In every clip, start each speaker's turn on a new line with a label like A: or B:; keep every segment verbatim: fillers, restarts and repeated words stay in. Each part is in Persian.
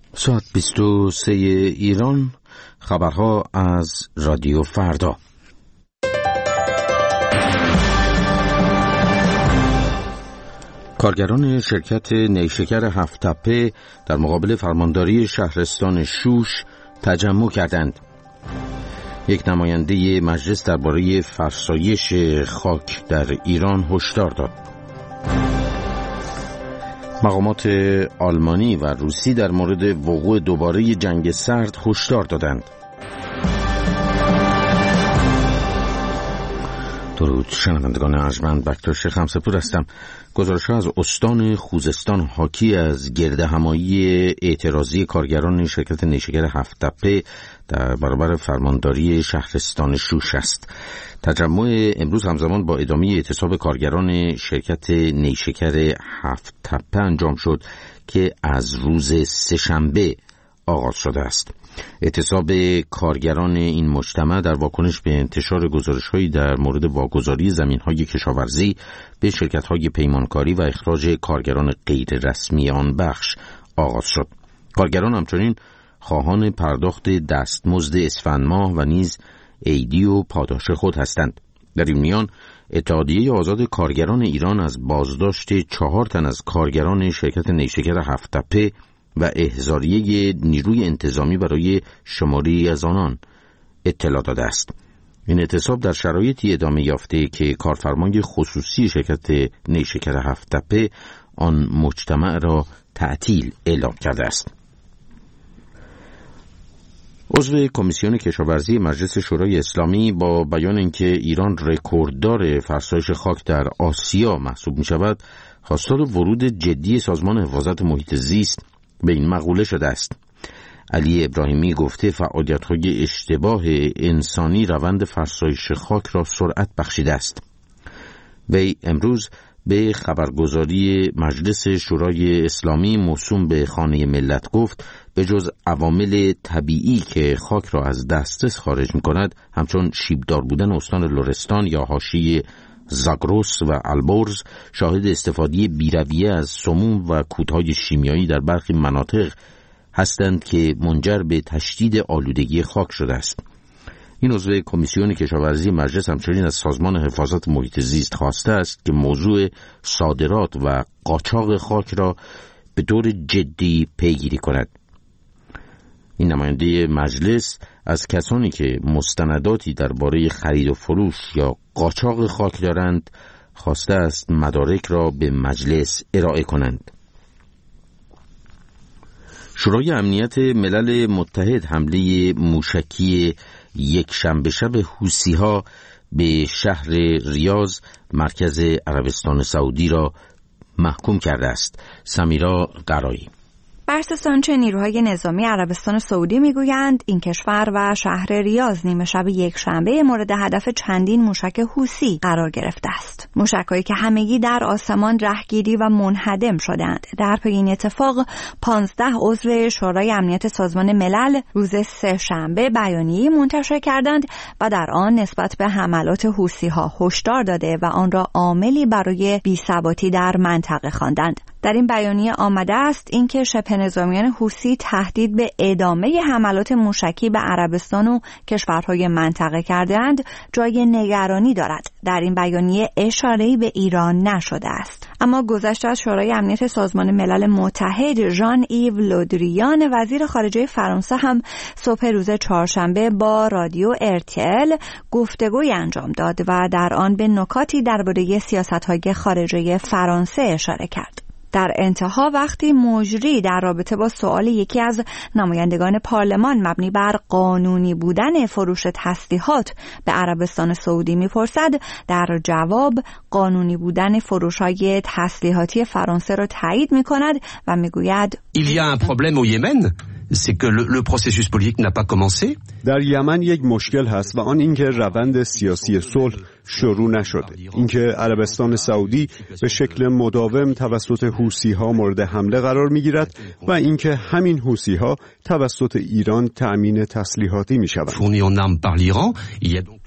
A: ساعت بیست و سه ایران، خبرها از رادیو فردا. کارگران شرکت نیشکر هفت تپه در مقابل فرمانداری شهرستان شوش تجمع کردند. یک نماینده مجلس درباره فرسایش خاک در ایران هشدار داد. مقامات آلمانی و روسی در مورد وقوع دوباره جنگ سرد هشدار دادند. درود شنوندگان ارجمند، بکتاش خمسه‌پور هستم. گزارش‌ها از استان خوزستان حاکی از گردهمایی اعتراضی کارگران شرکت نیشکر هفت تپه در برابر فرمانداری شهرستان شوش است. تجمع امروز همزمان با ادامه اعتصاب کارگران شرکت نیشکر هفت تپه انجام شد که از روز سه‌شنبه آغاز شده است. اعتصاب کارگران این مجتمع در واکنش به انتشار گزارش‌هایی در مورد واگذاری زمین‌های کشاورزی به شرکت‌های پیمانکاری و اخراج کارگران غیر رسمی آن بخش آغاز شد. کارگران همچنین خواهان پرداخت دستمزد اسفند ماه و نیز عیدی و پاداش خود هستند. در این میان اتحادیه آزاد کارگران ایران از بازداشت چهار تن از کارگران شرکت نیشکر هفت تپه و احضاریه نیروی انتظامی برای شماری از آنان اطلاع داده است. این اعتصاب در شرایطی ادامه یافته که کارفرمای خصوصی شرکت نیشکر هفت تپه آن مجتمع را تعطیل اعلام کرده است. عضو کمیسیون کشاورزی مجلس شورای اسلامی با بیان اینکه ایران رکورددار فرسایش خاک در آسیا محسوب می شود، خواستار ورود جدی سازمان حفاظت محیط زیست به این مقوله شده است. علی ابراهیمی گفته فعالیت‌های اشتباه انسانی روند فرسایش خاک را سرعت بخشیده است. وی امروز به خبرگزاری مجلس شورای اسلامی موسوم به خانه ملت گفت به جز عوامل طبیعی که خاک را از دسترس خارج می‌کند، همچون شیبدار بودن استان لرستان یا حاشیه زاگرس و البرز، شاهد استفاده بی‌رویه از سموم و کودهای شیمیایی در برخی مناطق هستند که منجر به تشدید آلودگی خاک شده است. این عضو کمیسیون کشاورزی مجلس همچنین از سازمان حفاظت محیط زیست خواسته است که موضوع صادرات و قاچاق خاک را به طور جدی پیگیری کند. این نماینده مجلس از کسانی که مستنداتی درباره خرید و فروش یا قاچاق خاک دارند خواسته است مدارک را به مجلس ارائه کنند. شورای امنیت ملل متحد حمله موشکی یک شنبه شب حوثی‌ها به شهر ریاض مرکز عربستان سعودی را محکوم کرده است. سمیرا قرایی.
B: بر اساس آنچه نیروهای نظامی عربستان سعودی میگویند، این کشور و شهر ریاض نیمه شب یک شنبه مورد هدف چندین موشک حوثی قرار گرفته است. موشک‌هایی که همگی در آسمان رهگیری و منهدم شدند. در پی این اتفاق پانزده عضو شورای امنیت سازمان ملل روز سه شنبه بیانیه‌ای منتشر کردند و در آن نسبت به حملات حوثی‌ها هشدار داده و آن را عاملی برای بی‌ثباتی در منطقه خواندند. در این بیانیه آمده است اینکه شبه نظامیان حوثی تهدید به ادامه حملات موشکی به عربستان و کشورهای منطقه کرده‌اند جای نگرانی دارد. در این بیانیه اشاره‌ای به ایران نشده است. اما گذشته از شورای امنیت سازمان ملل متحد، ژان ایو لودریان وزیر خارجه فرانسه هم صبح روز چهارشنبه با رادیو ار تی ال گفتگوی انجام داد و در آن به نکاتی درباره سیاست‌های خارجه فرانسه اشاره کرد. در انتها وقتی مجری در رابطه با سؤال یکی از نمایندگان پارلمان مبنی بر قانونی بودن فروش تسلیحات به عربستان سعودی میپرسد، در جواب قانونی بودن فروش‌های تسلیحاتی فرانسه را تایید می‌کند و میگوید
C: Il y a un problème au Yémen. C'est que le, le processus politique n'a pas commencé.
D: در یمن یک مشکل هست و آن اینکه روند سیاسی صلح شروع نشده. اینکه عربستان سعودی به شکل مداوم توسط حوثی‌ها مورد حمله قرار می‌گیرد و اینکه همین حوثی‌ها توسط ایران تأمین تسلیحاتی می‌شوند.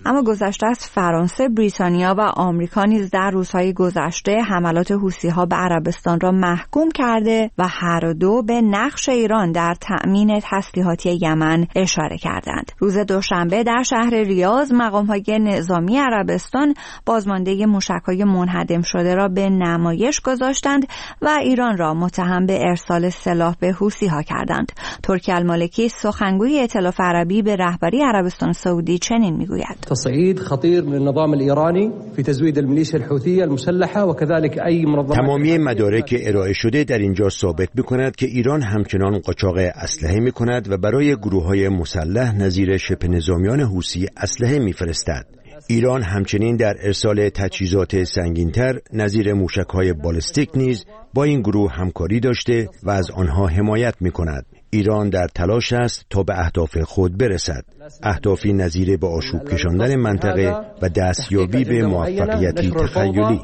B: اما گذشته از فرانسه، بریتانیا و آمریکا نیز در روزهای گذشته حملات حوثی‌ها به عربستان را محکوم کرده و هر دو به نقش ایران در تأمین تسلیحاتی یمن اشاره کردند. روز دوشنبه در شهر ریاض مقام‌های نظامی عربستان بازمانده موشک‌های منهدم شده را به نمایش گذاشتند و ایران را متهم به ارسال سلاح به حوثی‌ها کردند. ترکی المالکی سخنگوی ائتلاف عربی به رهبری عربستان سعودی چنین میگوید:
E: تصعيد خطير من النظام الإيراني في تزويد الميليشيا الحوثية المسلحة وكذلك أي منظمات.
F: تمامی مدارک ارائه شده در اینجا ثابت می‌کند که ایران همچنان قاچاق اسلحه می‌کند و برای گروه‌های مسلح نظیر شبه نظامیان حوثی اسلحه می‌فرستد. ایران همچنین در ارسال تجهیزات سنگین‌تر نظیر موشک‌های بالستیک نیز با این گروه همکاری داشته و از آنها حمایت می‌کند. ایران در تلاش است تا به اهداف خود برسد، اهدافی نظیر به آشوب کشاندن منطقه و دستیابی به موفقیتی تخیلی.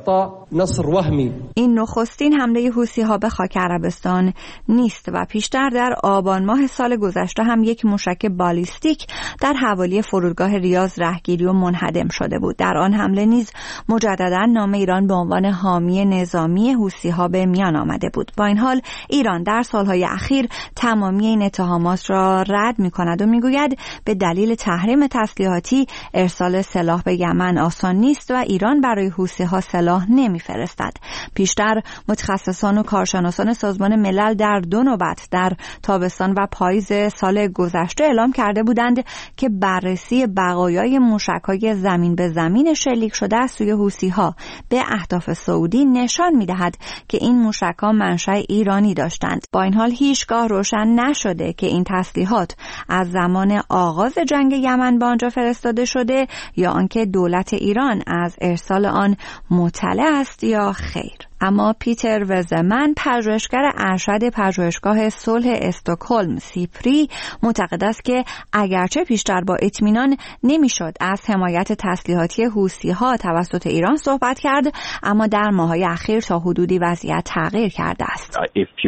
B: این نخستین حمله حوثی‌ها به خاک عربستان نیست و پیشتر در آبان ماه سال گذشته هم یک موشک بالیستیک در حوالی فرودگاه ریاض رهگیری و منهدم شده بود. در آن حمله نیز مجددا نام ایران به عنوان حامی نظامی حوثی‌ها به میان آمده بود. با این حال ایران در سالهای اخیر تمامی این اتهامات را رد می‌کند و می‌گوید به دلیل تحریم تسلیحاتی ارسال سلاح به یمن آسان نیست و ایران برای حوثی‌ها سلاح نمی‌فرستد. پیشتر متخصصان و کارشناسان سازمان ملل در دو نوبت در تابستان و پاییز سال گذشته اعلام کرده بودند که بررسی بقایای موشک‌های زمین به زمین شلیک شده از سوی حوثی‌ها به اهداف سعودی نشان می‌دهد که این موشک‌ها منشأ ایرانی داشتند. با این حال هیچگاه روشن نشده که این تسلیحات از زمان آغاز جنگ یمن به آنجا فرستاده شده یا آنکه دولت ایران از ارسال آن مطلع است یا خیر. اما پیتر وزمن، پژوهشگر ارشد پژوهشگاه صلح استکهلم سیپری، معتقد است که اگرچه پیشتر با اطمینان نمیشد از حمایت تسلیحاتی حوثی‌ها توسط ایران صحبت کرد، اما در ماه‌های اخیر تا حدودی وضعیت تغییر کرده است.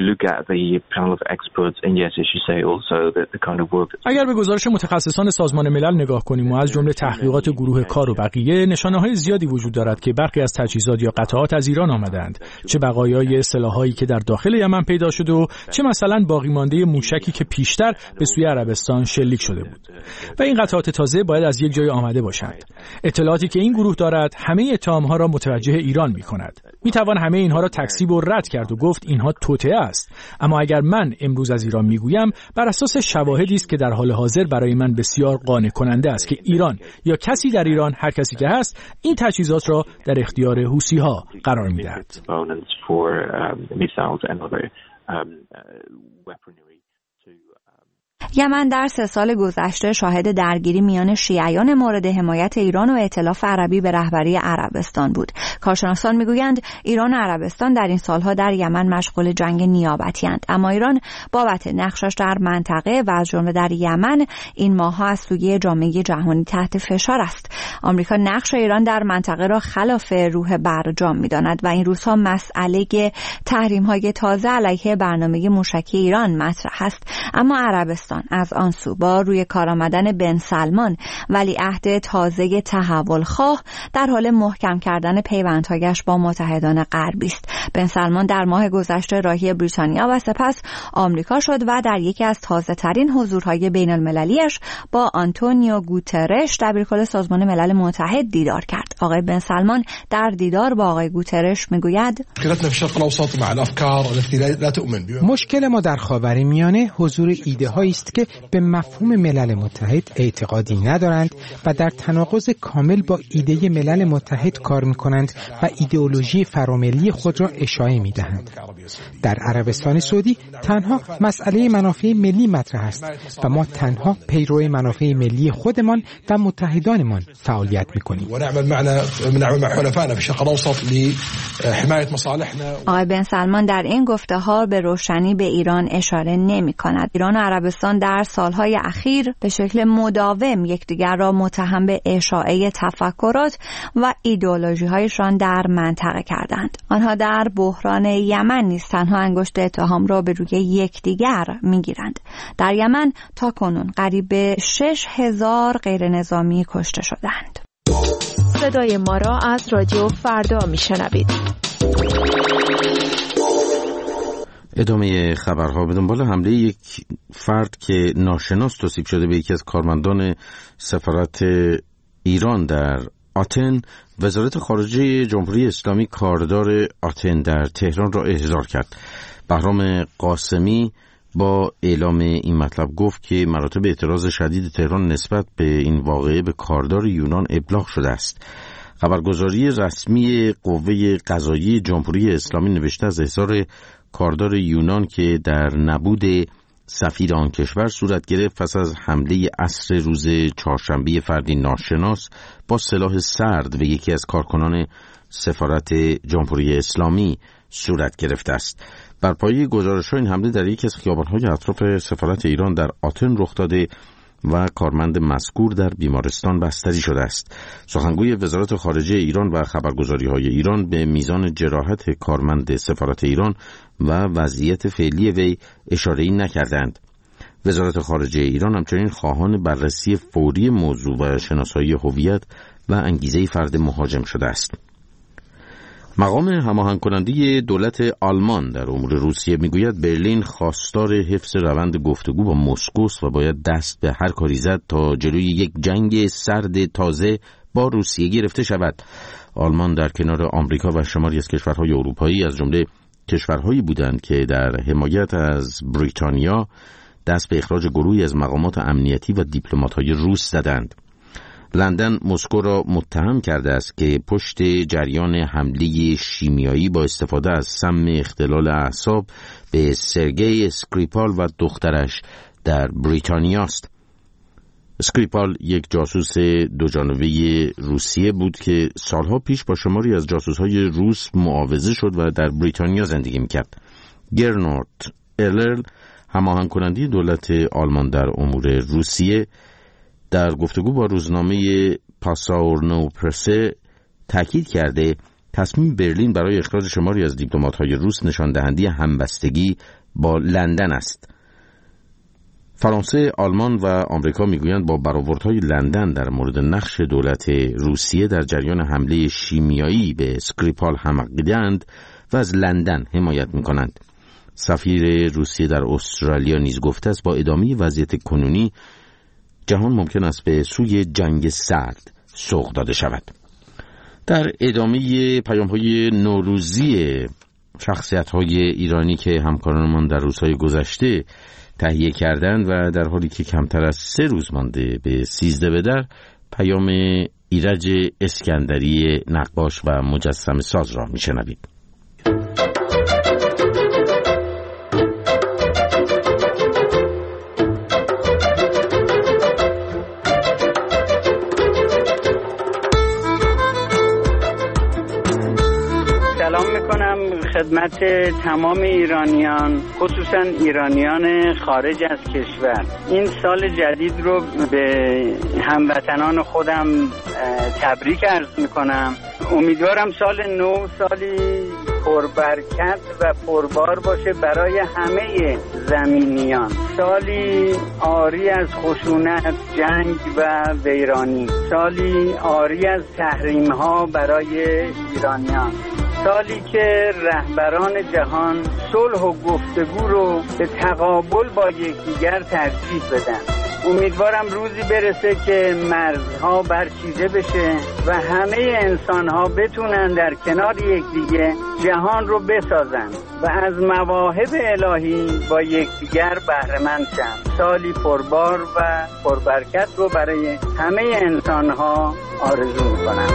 G: اگر به گزارش متخصصان سازمان ملل نگاه کنیم و از جمله تحقیقات گروه کار و بقیه، نشانه‌های زیادی وجود دارد که برخی از تجهیزات یا قطعات از ایران آمدند، چه بقایای سلاحایی که در داخل یمن پیدا شده و چه مثلا باقی مانده موشکی که پیشتر به سوی عربستان شلیک شده بود و این قطعات تازه باید از یک جای آمده باشند. اطلاعاتی که این گروه دارد همه اتهام‌ها را متوجه ایران می‌کند. می‌توان همه اینها را تکذیب و رد کرد و گفت اینها توطئه است، اما اگر من امروز از ایران میگویم بر اساس شواهدی است که در حال حاضر برای من بسیار قانع کننده است که ایران یا کسی در ایران، هر کسی که هست، این تجهیزات را در اختیار حوثی‌ها قرار می‌دهد.
H: for um, missiles and other um, uh, weaponry to um...
B: یمن در سه سال گذشته شاهد درگیری میان شیعیان مورد حمایت ایران و ائتلاف عربی به رهبری عربستان بود. کارشناسان میگویند ایران و عربستان در این سالها در یمن مشغول جنگ نیابتی‌اند، اما ایران بابت نقشش در منطقه و از جمله در یمن این ماه‌ها از سوی جامعه جهانی تحت فشار است. آمریکا نقش ایران در منطقه را خلاف روح برجام می‌داند و این روزها مسئله تحریم‌های تازه علیه برنامه موشکی ایران مطرح است، اما عربستان از آن سو با روی کار آمدن بن سلمان ولیعهد تازه تحولخواه در حال محکم کردن پیوندهایش با متحدان غربی است. بن سلمان در ماه گذشته راهی بریتانیا و سپس آمریکا شد و در یکی از تازه‌ترین حضورهای بین المللیش با آنتونیو گوترش دبیرکل سازمان ملل متحد دیدار کرد. آقای بن سلمان در دیدار با آقای گوترش میگوید
I: مشکل ما در خاورمیانه حضور ایده هایی است که به مفهوم ملل متحد اعتقادی ندارند و در تناقض کامل با ایده ملل متحد کار می‌کنند و ایدئولوژی فراملی خود را اشاعه می‌دهند. در عربستان سعودی تنها مسئله منافع ملی مطرح است و ما تنها پیرو منافع ملی خودمان و متحدانمان فعالیت می‌کنیم.
E: معنا بنعمل مع حلفائنا في الشرق الأوسط لحماية مصالحنا.
B: آقای بن سلمان در این گفته‌ها به روشنی به ایران اشاره نمی‌کند. ایران و عربستان در سالهای اخیر به شکل مداوم یکدیگر را متهم به اشاعه تفکرات و ایدئولوژی‌هایشان در منطقه کردند. آنها در بحران یمن نیز تنها انگشت اتهام را به روی یکدیگر می‌گیرند. در یمن تا کنون قریب به شش هزار غیر نظامی کشته شدند.
J: صدای ما را از رادیو فردا میشنوید.
A: ادامه خبرها. به دنبال حمله یک فرد که ناشناس توصیف شده به یکی از کارمندان سفارت ایران در آتن، وزارت خارجه جمهوری اسلامی کاردار آتن در تهران را احضار کرد. بهرام قاسمی با اعلام این مطلب گفت که مراتب اعتراض شدید تهران نسبت به این واقعه به کاردار یونان ابلاغ شده است. خبرگزاری رسمی قوه قضاییه جمهوری اسلامی نوشته از احضار کاردار یونان که در نبود سفیر آن کشور صورت گرفت پس از حمله عصر روز چهارشنبه فردی ناشناس با سلاح سرد به یکی از کارکنان سفارت جمهوری اسلامی صورت گرفته است. بر پایه گزارش‌ها این حمله در یکی از خیابان‌های اطراف سفارت ایران در آتن رخ داده و کارمند مذکور در بیمارستان بستری شده است. سخنگوی وزارت خارجه ایران و خبرگزاری‌های ایران به میزان جراحت کارمند سفارت ایران و وضعیت فعلی وی اشاره‌ای نکردند. وزارت خارجه ایران همچنین خواهان بررسی فوری موضوع و شناسایی هویت و انگیزه فرد مهاجم شده است. مقام هماهنگ کننده دولت آلمان در امور روسیه میگوید برلین خواستار حفظ روند گفتگو با مسکو است و باید دست به هر کاری زد تا جلوی یک جنگ سرد تازه با روسیه گرفته شود. آلمان در کنار آمریکا و شماری از کشورهای اروپایی از جمله کشورهایی بودند که در حمایت از بریتانیا دست به اخراج گروهی از مقامات امنیتی و دیپلمات‌های روس زدند. لندن مسکو را متهم کرده است که پشت جریان حمله شیمیایی با استفاده از سم اختلال اعصاب به سرگئی اسکریپال و دخترش در بریتانیا است. اسکریپال یک جاسوس دوجانبه روسیه بود که سالها پیش با شماری از جاسوس‌های روس معاوضه شد و در بریتانیا زندگی می‌کرد. گرنارد الرل، هماهنگ کننده دولت آلمان در امور روسیه، در گفتگو با روزنامه پاساورنو پرسه تاکید کرده تصمیم برلین برای اخراج شماری از دیپلمات‌های روس نشان دهنده همبستگی با لندن است. فرانسه، آلمان و آمریکا میگویند با برآوردهای لندن در مورد نقش دولت روسیه در جریان حمله شیمیایی به اسکریپال هم عقیده‌اند و از لندن حمایت می‌کنند. سفیر روسیه در استرالیا نیز گفته است با ادامه وضعیت کنونی جهان ممکن است به سوی جنگ سرد سوق داده شود. در ادامه پیام‌های نوروزی شخصیت‌های ایرانی که همکارانمان در روزهای گذشته تهیه کردند و در حالی که کمتر از سه روز مانده به سیزده بدر، پیام ایرج اسکندری نقاش و مجسمه ساز را می‌شنوید.
K: خدمت تمام ایرانیان، خصوصا ایرانیان خارج از کشور، این سال جدید رو به هموطنان خودم تبریک عرض میکنم. امیدوارم سال نو سالی پربرکت و پربار باشه برای همه زمینیان، سالی عاری از خشونت، جنگ و ویرانی، سالی عاری از تحریم ها برای ایرانیان، سالی که رهبران جهان صلح و گفتگو رو به تقابل با یکدیگر ترجیح بدن. امیدوارم روزی برسه که مرزها برچیده بشه و همه انسانها بتونن در کنار یکدیگه جهان رو بسازن و از مواهب الهی با یکدیگر بهره مند شن. سالی پربار و پربرکت رو برای همه انسانها آرزو میکنم.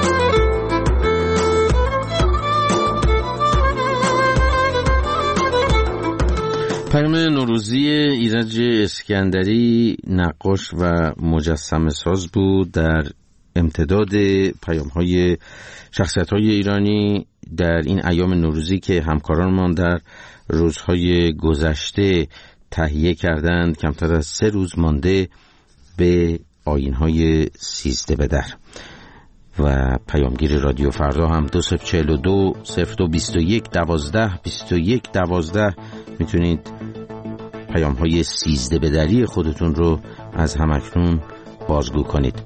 A: پیام نوروزی ایرج اسکندری نقاش و مجسمه ساز بود در امتداد پیام های شخصیت های ایرانی در این ایام نوروزی که همکارانمان در روزهای گذشته تهیه کردند، کمتر از سه روز مانده به آیین‌های سیزده به در. و پیامگیر رادیو فردا هم دو صفر چهل و دو صفر دو بیست و یک دوازده بیست و یک دوازده میتونید پیام های سیزده به دری خودتون رو از همکنون بازگو کنید.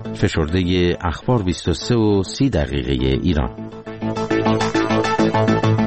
A: فشرده اخبار بیست و سه و سی دقیقه ایران.